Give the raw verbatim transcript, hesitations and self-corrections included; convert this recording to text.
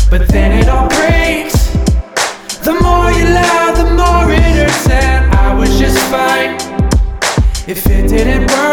but then it all breaks. The more you lie, the more it hurts, and I was just fine if it didn't work.